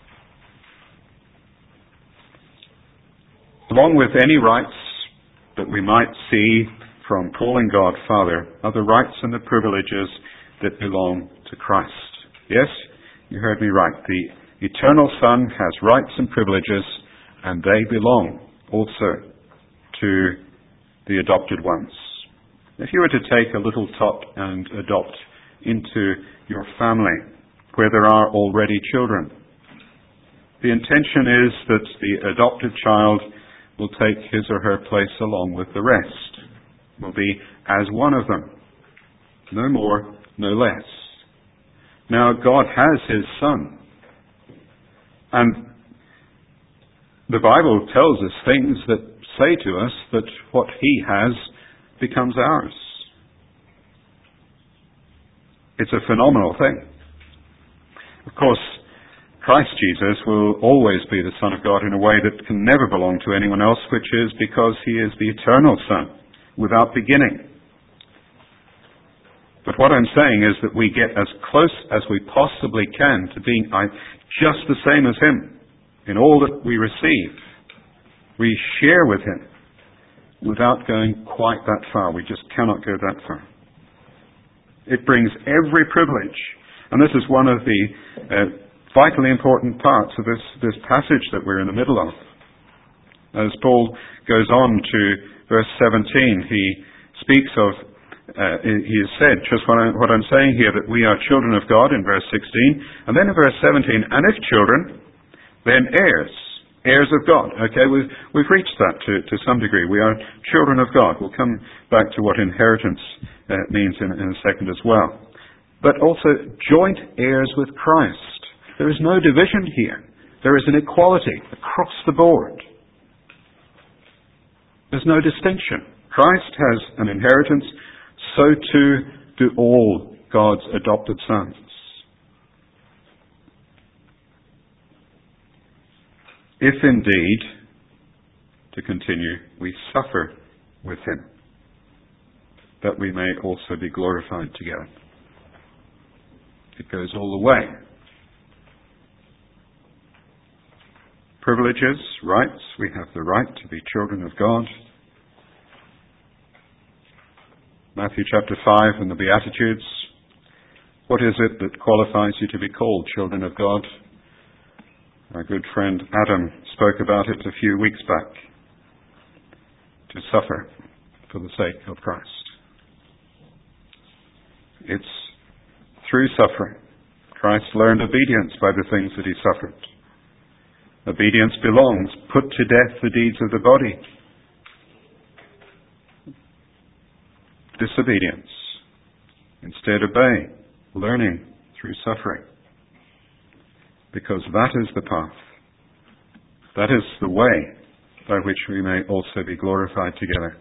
Along with any rights that we might see from calling God Father are the rights and the privileges that belong to Christ. Yes, you heard me right. The eternal Son has rights and privileges, and they belong also to the adopted ones. If you were to take a little tot and adopt into your family where there are already children, the intention is that the adopted child will take his or her place along with the rest, will be as one of them, no more, no less. Now, God has His Son, and the Bible tells us things that say to us that what He has becomes ours. It's a phenomenal thing. Of course, Christ Jesus will always be the Son of God in a way that can never belong to anyone else, which is because He is the eternal Son, without beginning. But what I'm saying is that we get as close as we possibly can to being just the same as Him in all that we receive. We share with Him without going quite that far. We just cannot go that far. It brings every privilege. And this is one of the uh, vitally important parts of this, this passage that we're in the middle of. As Paul goes on to verse seventeen, he speaks of, uh, he has said, just what, I, what I'm saying here, that we are children of God in verse sixteen. And then in verse seventeen, and if children, then heirs. Heirs of God. Okay, we've, we've reached that to, to some degree. We are children of God. We'll come back to what inheritance uh, means in, in a second as well. But also joint heirs with Christ. There is no division here. There is an equality across the board. There's no distinction. Christ has an inheritance, so too do all God's adopted sons. If indeed, to continue, we suffer with Him, that we may also be glorified together. It goes all the way. Privileges, rights, we have the right to be children of God. Matthew chapter five and the Beatitudes. What is it that qualifies you to be called children of God? Our good friend Adam spoke about it a few weeks back. To suffer for the sake of Christ. It's through suffering. Christ learned obedience by the things that He suffered. Obedience belongs, put to death the deeds of the body. Disobedience. Instead obey, learning, through suffering. Because that is the path. That is the way by which we may also be glorified together.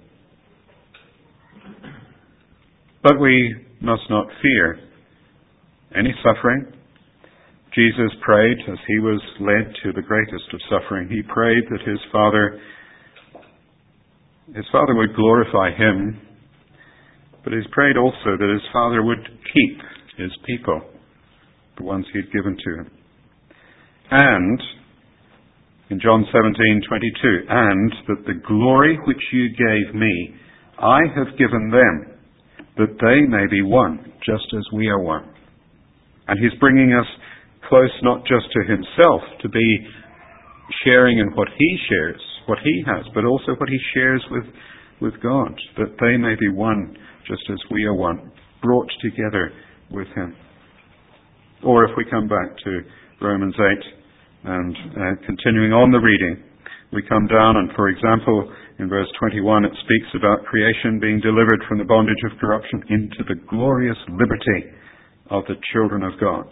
But we must not fear any suffering. Jesus prayed as he was led to the greatest of suffering. He prayed that his Father, his Father would glorify him, but he prayed also that his Father would keep his people, the ones he had given to him. And, in John seventeen twenty-two, and that the glory which you gave me, I have given them, that they may be one, just as we are one. And he's bringing us close not just to himself, to be sharing in what he shares, what he has, but also what he shares with, with God, that they may be one, just as we are one, brought together with him. Or if we come back to Romans eight, and uh, continuing on the reading, we come down and, for example, in verse twenty-one, it speaks about creation being delivered from the bondage of corruption into the glorious liberty of the children of God.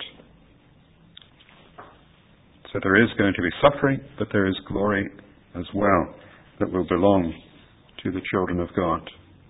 So there is going to be suffering, but there is glory as well that will belong to the children of God.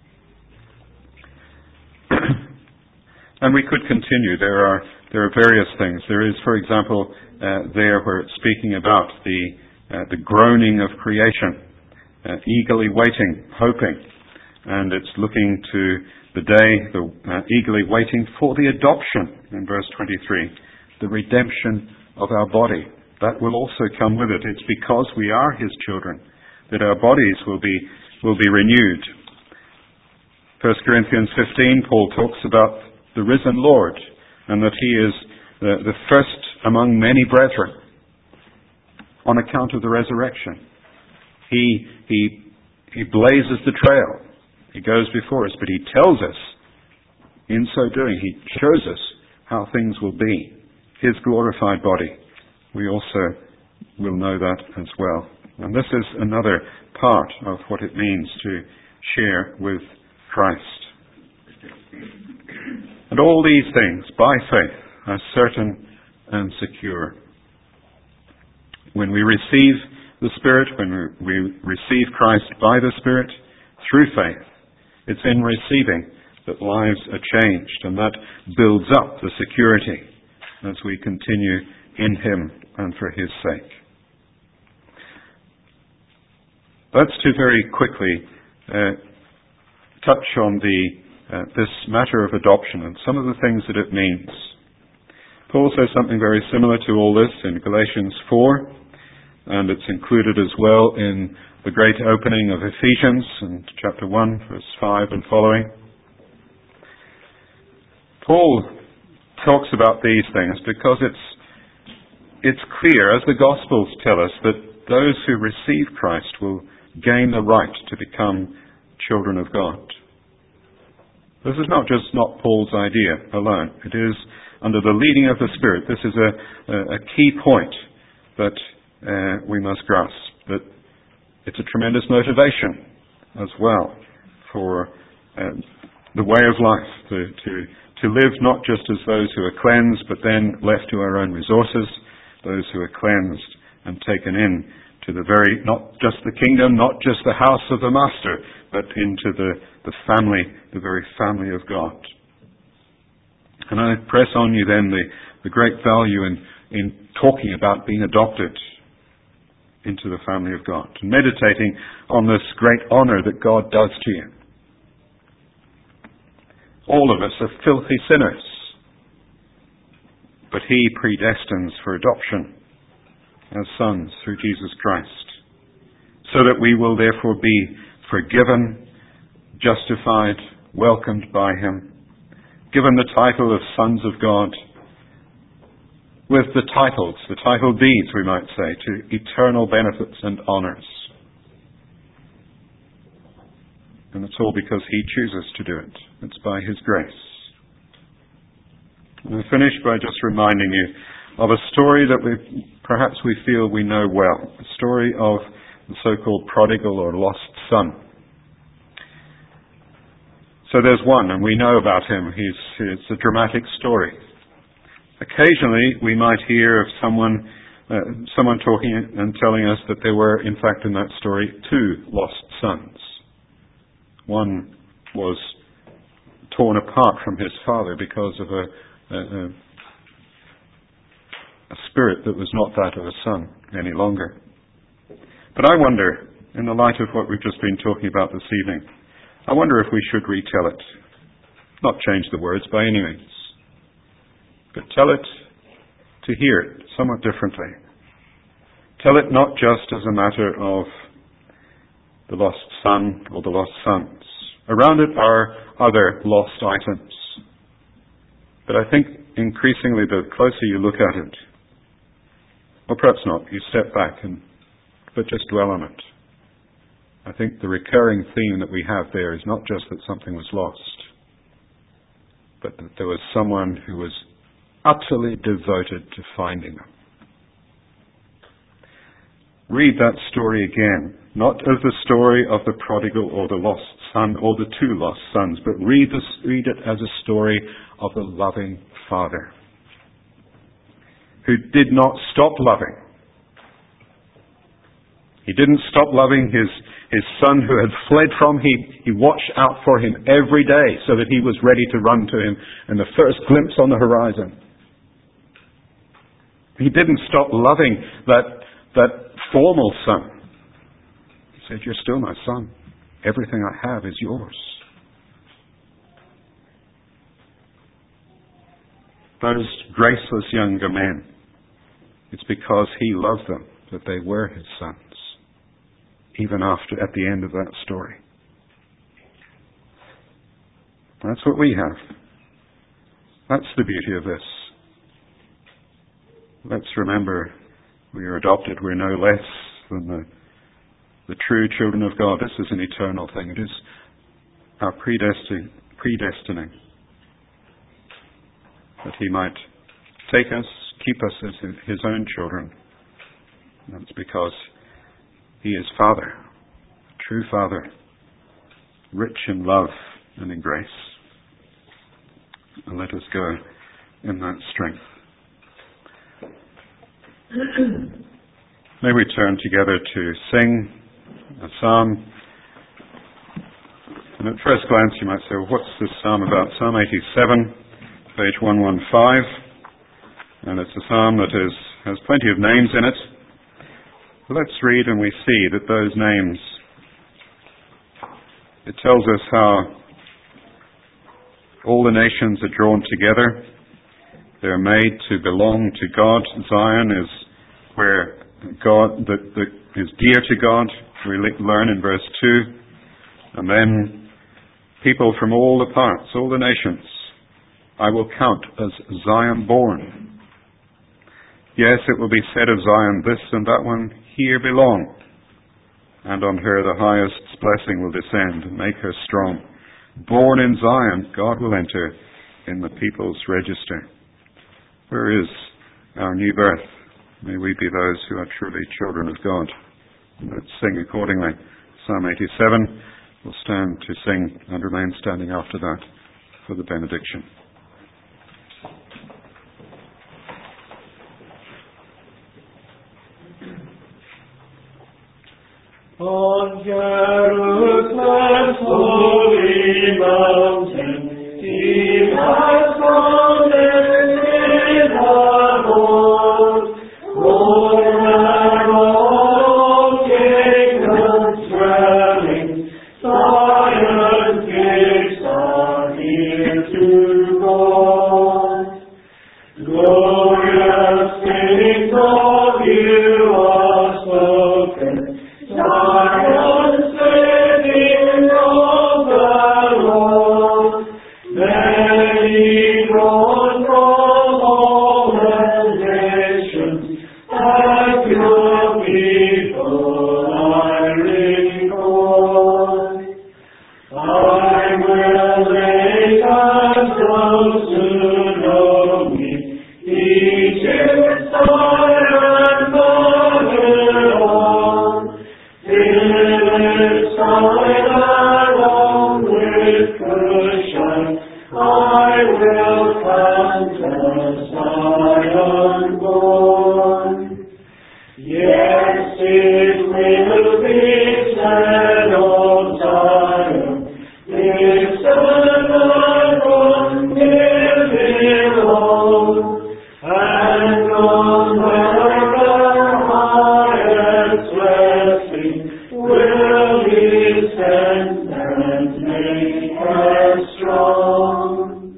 And we could continue. There are there are various things. There is, for example, uh, there where it's speaking about the uh, the groaning of creation, uh, eagerly waiting, hoping, and it's looking to the day, the, uh, eagerly waiting for the adoption in verse twenty-three, the redemption of our body. That will also come with it. It's because we are his children that our bodies will be will be renewed. First Corinthians fifteen, Paul talks about the risen Lord, and that he is the, the first among many brethren on account of the resurrection. He, he, he blazes the trail. He goes before us, but he tells us, in so doing, he shows us how things will be. His glorified body. We also will know that as well. And this is another part of what it means to share with Christ. And all these things, by faith, are certain and secure. When we receive the Spirit, when we receive Christ by the Spirit, through faith, it's in receiving that lives are changed, and that builds up the security as we continue in him and for his sake. Let's to very quickly uh, touch on the Uh, this matter of adoption and some of the things that it means. Paul says something very similar to all this in Galatians four, and it's included as well in the great opening of Ephesians in chapter one, verse five and following. Paul talks about these things because it's it's clear, as the Gospels tell us, that those who receive Christ will gain the right to become children of God. This is not just not Paul's idea alone. It is under the leading of the Spirit. This is a, a, a key point that uh, we must grasp. That it's a tremendous motivation as well for uh, the way of life, to, to, to live not just as those who are cleansed, but then left to our own resources, those who are cleansed and taken in to the very, not just the kingdom, not just the house of the Master, but into the, the family, the very family of God. And I press on you then the, the great value in, in talking about being adopted into the family of God, and meditating on this great honour that God does to you. All of us are filthy sinners, but he predestines for adoption as sons through Jesus Christ, so that we will therefore be forgiven, justified, welcomed by him, given the title of sons of God, with the titles, the title deeds, we might say, to eternal benefits and honours. And it's all because he chooses to do it. It's by his grace. And I finish by just reminding you of a story that we perhaps we feel we know well, the story of the so-called prodigal or lost son. So there's one, and we know about him. He's, it's a dramatic story. Occasionally we might hear of someone uh, someone talking and telling us that there were, in fact, in that story, two lost sons. One was torn apart from his father because of a, a, a spirit that was not that of a son any longer. But I wonder, in the light of what we've just been talking about this evening, I wonder if we should retell it. Not change the words by any means, but tell it to hear it somewhat differently. Tell it not just as a matter of the lost son or the lost sons. Around it are other lost items. But I think increasingly the closer you look at it, or perhaps not, you step back and but just dwell on it. I think the recurring theme that we have there is not just that something was lost, but that there was someone who was utterly devoted to finding them. Read that story again, not as the story of the prodigal or the lost son or the two lost sons, but read, this, read it as a story of the loving Father who did not stop loving. He didn't stop loving his, his son who had fled from him. He watched out for him every day so that he was ready to run to him in the first glimpse on the horizon. He didn't stop loving that, that formal son. He said, "You're still my son. Everything I have is yours." Those graceless younger men, it's because he loved them that they were his sons, even after, at the end of that story. That's what we have. That's the beauty of this. Let's remember, we are adopted. We're no less than the, the true children of God. This is an eternal thing. It is our predestin- predestining that he might take us, keep us as his own children. And that's because he is Father, true Father, rich in love and in grace. And let us go in that strength. May we turn together to sing a psalm. And at first glance you might say, well, what's this psalm about? Psalm eighty-seven, page one fifteen. And it's a psalm that is, has plenty of names in it. Let's read and we see that those names, it tells us how all the nations are drawn together. They're made to belong to God. Zion is where God that, that is dear to God. We learn in verse two. And then people from all the parts, all the nations, I will count as Zion born. Yes, it will be said of Zion, this and that one here belong. And on her the highest blessing will descend and make her strong. Born in Zion, God will enter in the people's register. Where is our new birth? May we be those who are truly children of God. Let's sing accordingly. Psalm eighty-seven. We'll stand to sing and remain standing after that for the benediction. On Jerusalem's holy mountain, he has founded his abode. O'er all kingdoms swelling, Zion's gates are near to God. Glorious things of you are spoken, Zion, saving of the Lord. strength and make us strong.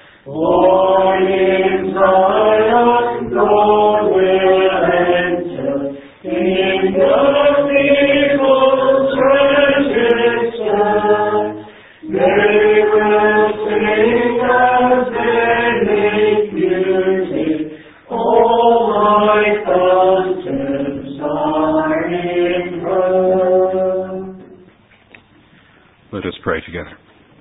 For in Zion God will enter in the people's register. They will sing as they make music. All my fountains are in her. Let us pray together.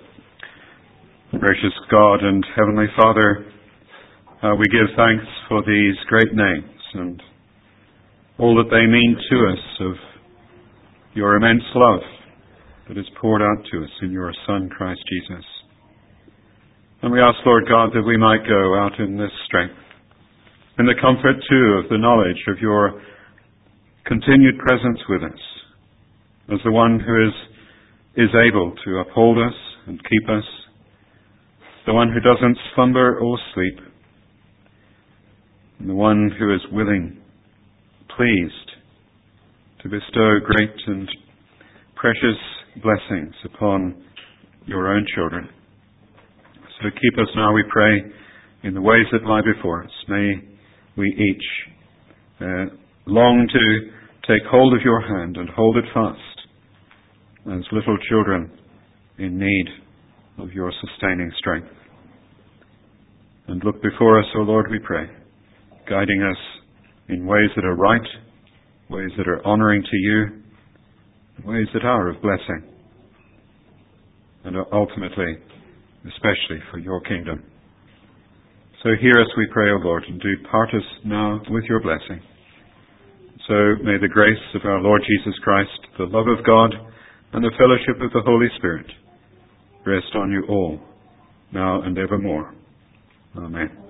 Gracious God and Heavenly Father, uh, we give thanks for these great names and all that they mean to us of your immense love that is poured out to us in your Son, Christ Jesus. And we ask, Lord God, that we might go out in this strength, in the comfort, too, of the knowledge of your continued presence with us, as the one who is, is able to uphold us and keep us, the one who doesn't slumber or sleep, and the one who is willing, pleased, to bestow great and precious blessings upon your own children. So keep us now, we pray, in the ways that lie before us. May we each uh, long to take hold of your hand and hold it fast as little children in need of your sustaining strength. And look before us, O Lord, we pray, guiding us in ways that are right, ways that are honoring to you, ways that are of blessing, and ultimately, especially for your kingdom. So hear us, we pray, O Lord, and do part us now with your blessing. So may the grace of our Lord Jesus Christ, the love of God, and the fellowship of the Holy Spirit rest on you all, now and evermore. Amen.